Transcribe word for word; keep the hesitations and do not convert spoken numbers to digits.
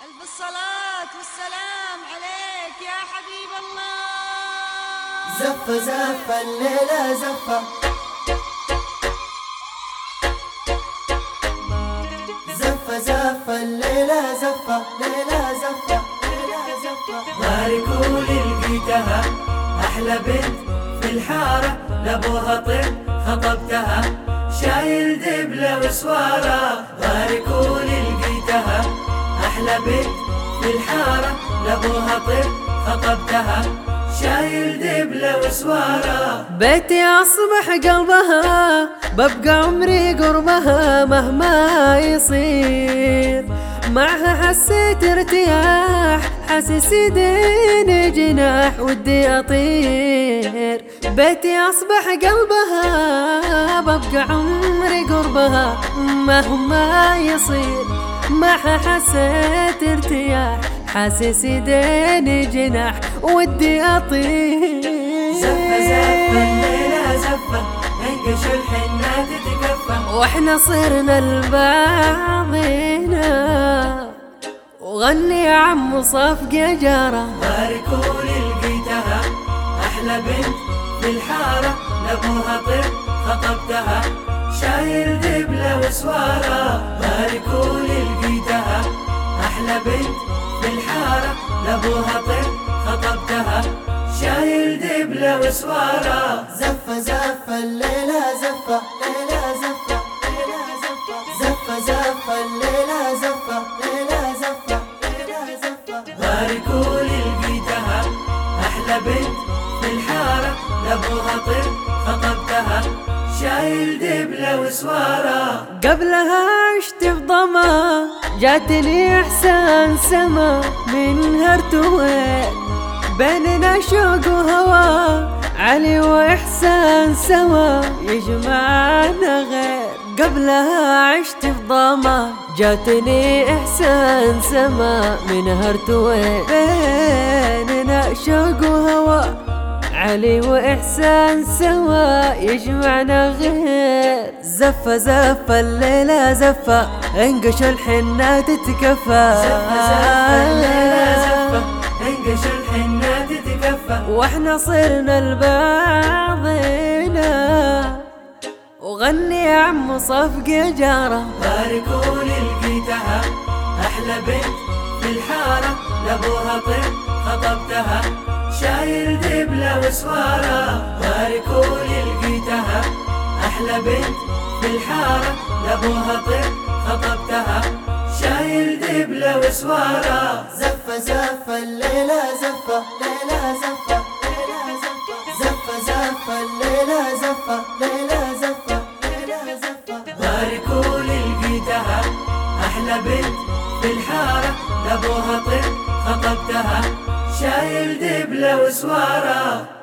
ألف الصلاة والسلام عليك يا حبيب الله. زفة زفة الليلة زفة، زفة زفة الليلة زفة، ليلة زفة ليلة زفة. باركوا لي لقيتها أحلى بنت في الحارة، لأبوها طب خطبتها شايل دبلة وسوارة. باركوا لي لقيتها أحلى بنت في الحارة، لأبوها طب خطبتها شايل دبلة وسوارة. بيتي أصبح قلبها، ببقى عمري قربها مهما يصير. معها حسيت ارتياح، حاسس يديني جناح ودي أطير. بيتي أصبح قلبها، ببقى عمري قربها مهما يصير. معها حسيت ارتياح، حاسس يديني جناح ودي أطير. زفة زفة الليلة زفة، انقش الحنة تتكفى، واحنا صرنا لبعضنا. وغني يا عم صفق يا جارة. باركوا لي لقيتها أحلى بنت في الحارة، لأبوها طب خطبتها شايل دبلة وسوارة. باركوا لي لقيتها أحلى بنت في الحارة، لأبوها طب خطبتها شايل دبلة وسوارة. زفة زفة الليلة زفة، ليلة زفة ليلة زفة. زفة زفة الليلة زفة، ليلة زفة ليلة زفة. باركوا لي لقيتها أحلى بنت في الحارة، لأبوها طب خطبتها شايل دبلة وسوارة. قبلها عشت في ضما، جاتني إحسان سما من هرتوين. بيننا شوق وهوى، علي وإحسان سوا يجمعنا غير. قبلها عشت في ضما، جاتني إحسان سما من هرتوين. بيننا شوق وهوى، علي وإحسان سوا يجمعنا غير. زفة زفة الليلة زفة، انقش الحنة تتكفى. زفة زفة الليلة زفة، انقش الحنة تتكفى. واحنا صرنا لبعضنا. وغني يا عم صفق يا جارة. باركوا لي لقيتها أحلى بنت في الحارة، لأبوها طب خطبتها شايل دبلة وسوارة. باركوا لي لقيتها أحلى بنت في الحارة، لأبوها طب خطبتها شايل دبلة وسوارة. زفة زفة الليلة زفة، ليلة زفة ليلة زفة. زفة زفة الليلة زفة، ليلة زفة ليلة زفة. باركوا لي لقيتها أحلى بنت في الحارة، لأبوها طب خطبتها شايل دبلة وسوارة.